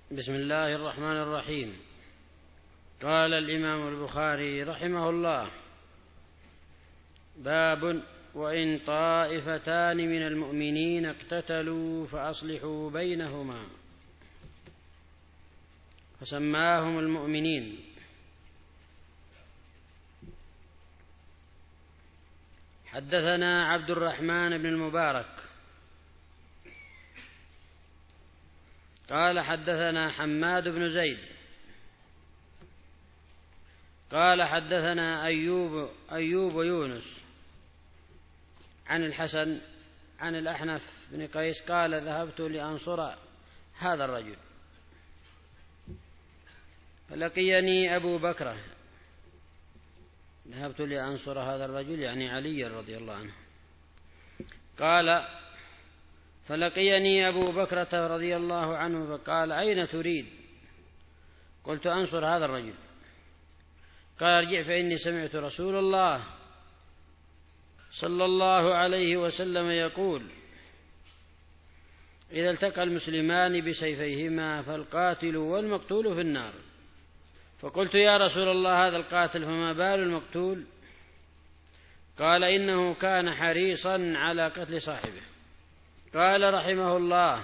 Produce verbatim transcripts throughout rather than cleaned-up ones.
بسم الله الرحمن الرحيم. قال الإمام البخاري رحمه الله: باب وإن طائفتان من المؤمنين اقتتلوا فأصلحوا بينهما، فسماهم المؤمنين. حدثنا عبد الرحمن بن المبارك قال حدثنا حماد بن زيد قال حدثنا أيوب أيوب يونس عن الحسن عن الأحنف بن قيس قال: ذهبت لأنصر هذا الرجل فلقيني أبو بكر. ذهبت لأنصر هذا الرجل يعني علي رضي الله عنه. قال: فلقيني أبو بكرة رضي الله عنه فقال: أين تريد؟ قلت: أنصر هذا الرجل. قال: ارجع فإني سمعت رسول الله صلى الله عليه وسلم يقول: إذا التقى المسلمان بسيفيهما فالقاتل والمقتول في النار. فقلت: يا رسول الله، هذا القاتل فما بال المقتول؟ قال: إنه كان حريصا على قتل صاحبه. قال رحمه الله: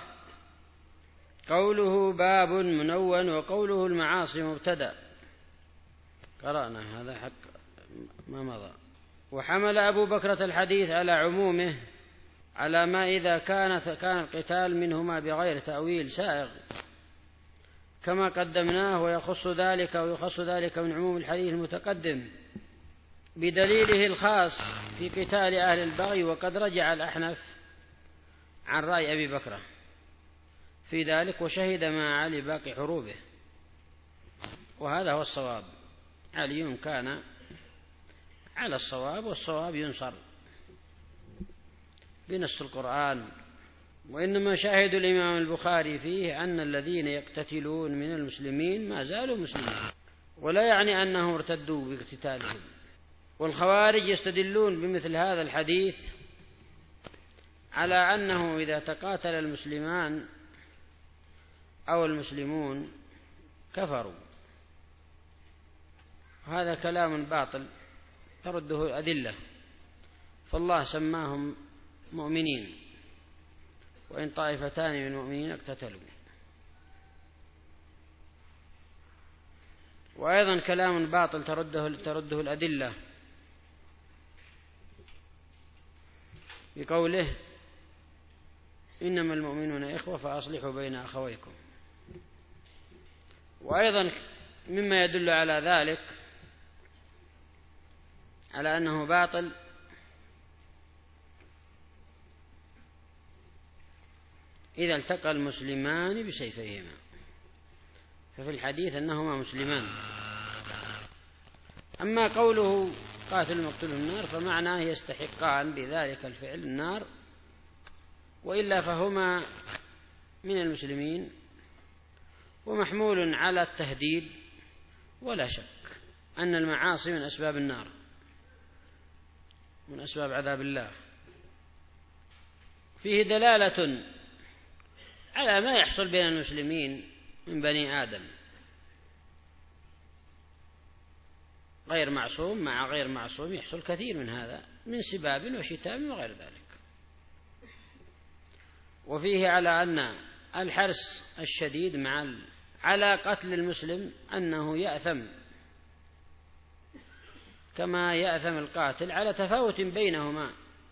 قوله باب منون وقوله المعاصي مبتدأ. قرأنا هذا حق ما مضى. وحمل أبو بكرة الحديث على عمومه على ما إذا كانت كان القتال منهما بغير تأويل سائغ كما قدمناه، ويخص ذلك ويخص ذلك من عموم الحديث المتقدم بدليله الخاص في قتال أهل البغي. وقد رجع الأحنف عن رأي أبي بكرة في ذلك وشهد مع علي باقي حروبه، وهذا هو الصواب. علي كان على الصواب، والصواب ينصر بنص القرآن. وإنما شاهد الإمام البخاري فيه أن الذين يقتتلون من المسلمين ما زالوا مسلمين، ولا يعني أنهم ارتدوا باقتتالهم. والخوارج يستدلون بمثل هذا الحديث على أنه إذا تقاتل المسلمان أو المسلمون كفروا. هذا كلام باطل ترده الأدلة، فالله سماهم مؤمنين: وإن طائفتان من المؤمنين اقتتلوا. وأيضا كلام باطل ترده, ترده الأدلة بقوله: إنما المؤمنون إخوة فأصلحوا بين أخويكم. وأيضا مما يدل على ذلك على أنه باطل إذا التقى المسلمان بسيفيهما، ففي الحديث أنهما مسلمان. أما قوله قاتل المقتول النار فمعناه يستحقان بذلك الفعل النار، وإلا فهما من المسلمين ومحمول على التهديد. ولا شك أن المعاصي من أسباب النار، من أسباب عذاب الله. فيه دلالة على ما يحصل بين المسلمين من بني آدم، غير معصوم مع غير معصوم يحصل كثير من هذا من سباب وشتام وغير ذلك. وفيه على أن الحرص الشديد مع على قتل المسلم أنه يأثم كما يأثم القاتل على تفاوت بينهما،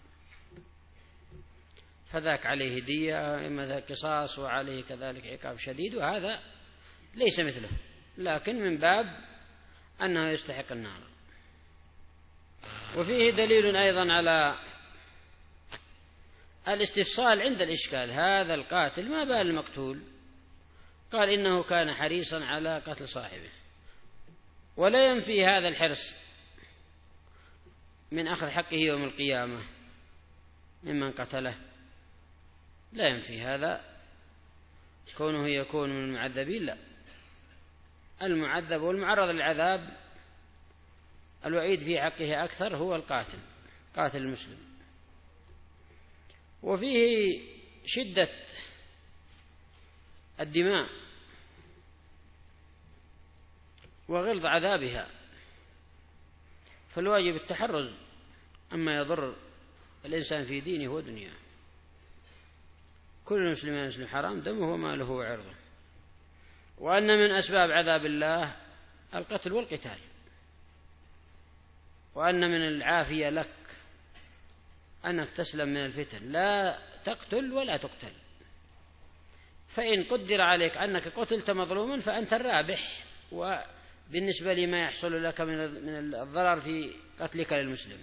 فذاك عليه دية إما ذاك قصاص وعليه كذلك عقاب شديد، وهذا ليس مثله، لكن من باب أنه يستحق النار. وفيه دليل أيضا على الاستفصال عند الإشكال: هذا القاتل ما بال المقتول؟ قال: إنه كان حريصا على قتل صاحبه. ولا ينفي هذا الحرص من أخذ حقه يوم القيامة ممن قتله، لا ينفي هذا كونه يكون من المعذبين، لا. المعذب والمعرض للعذاب الوعيد في حقه أكثر هو القاتل، قاتل المسلم. وفيه شدة الدماء وغلظ عذابها، فالواجب التحرز أما يضر الإنسان في دينه ودنياه. كل المسلم يسلم حرام دمه وماله وعرضه. وأن من أسباب عذاب الله القتل والقتال، وأن من العافية لك أنك تسلم من الفتن، لا تقتل ولا تقتل، فإن قدر عليك أنك قتلت مظلوما فأنت الرابح، وبالنسبة لما يحصل لك من الضرر في قتلك للمسلم.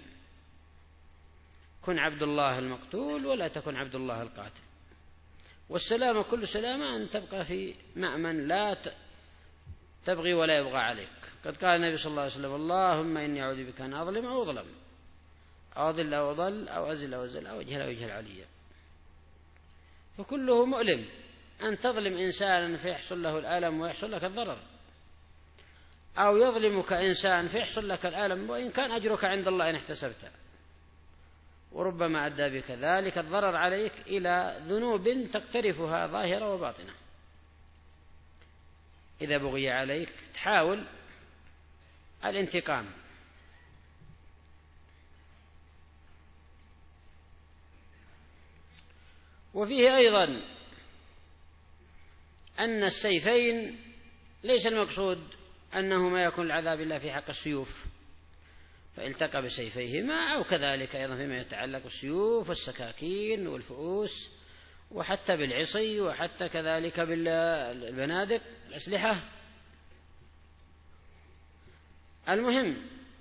كن عبد الله المقتول ولا تكن عبد الله القاتل. والسلامة كل سلامة أن تبقى في مأمن لا تبغي ولا يبغى عليك. قد قال النبي صلى الله عليه وسلم: اللهم إني أعوذ بك أن أظلم أو أظلم أو أضل أو أضل أو أزل أو أزل أو أجهل أو أجهل عليا. فكله مؤلم أن تظلم إنسانا فيحصل له الألم ويحصل لك الضرر، أو يظلمك إنسان فيحصل لك الألم وإن كان أجرك عند الله إن احتسبت، وربما أدى بك ذلك الضرر عليك إلى ذنوب تقترفها ظاهرة وباطنة. إذا بغي عليك تحاول الانتقام. وفيه أيضا أن السيفين ليس المقصود أنهما يكون العذاب الله في حق السيوف فالتقى بسيفيهما، أو كذلك أيضا فيما يتعلق بالسيوف والسكاكين والفؤوس، وحتى بالعصي، وحتى كذلك بالبنادق الأسلحة. المهم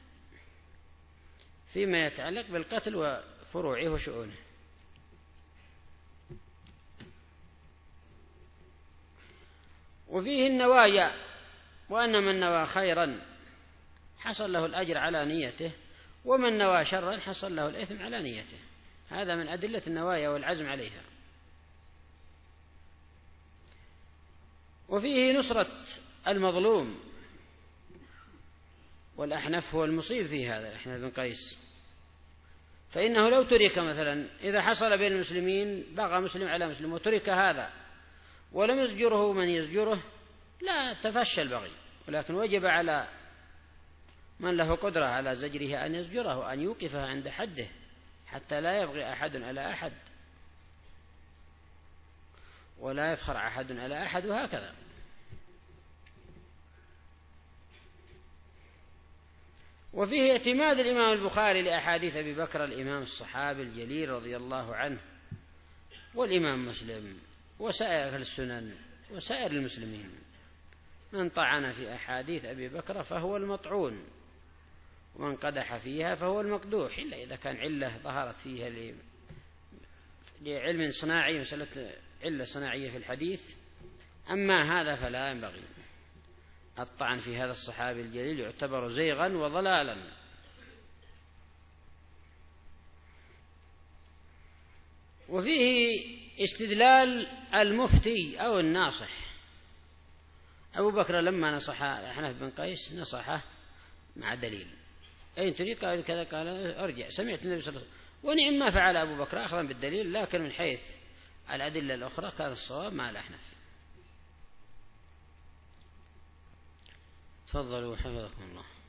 فيما يتعلق بالقتل وفروعه وشؤونه. وفيه النوايا، وأن من نوى خيرا حصل له الأجر على نيته، ومن نوى شرا حصل له الإثم على نيته. هذا من أدلة النوايا والعزم عليها. وفيه نصرة المظلوم، والأحنف هو المصيب في هذا، الأحنف بن قيس، فإنه لو ترك مثلا إذا حصل بين المسلمين بغى مسلم على مسلم وترك هذا ولم يزجره من يزجره لا تفشى البغي، ولكن وجب على من له قدرة على زجره أن يزجره وأن يوقفه عند حده حتى لا يبغي أحد على أحد ولا يفخر أحد على أحد، وهكذا. وفيه اعتماد الإمام البخاري لأحاديث أبي بكر الإمام الصحابي الجليل رضي الله عنه، والإمام مسلم وسائر السنن وسائر المسلمين. من طعن في أحاديث أبي بكر فهو المطعون، ومن قدح فيها فهو المقدوح، إلا إذا كان علة ظهرت فيها لعلم صناعي، مسألة علة صناعية في الحديث. أما هذا فلا ينبغي. الطعن في هذا الصحابي الجليل يعتبر زيغا وضلالا. وفيه استدلال المفتي أو الناصح. أبو بكر لما نصح الأحنف بن قيس نصحه مع دليل، أين تريد؟ قال كذا، قال أرجع سمعت النبي صلى الله عليه وسلم. ونعم ما فعل أبو بكر أخذا بالدليل، لكن من حيث الأدلة الأخرى كان الصواب مع الأحنف. تفضلوا حفظكم الله.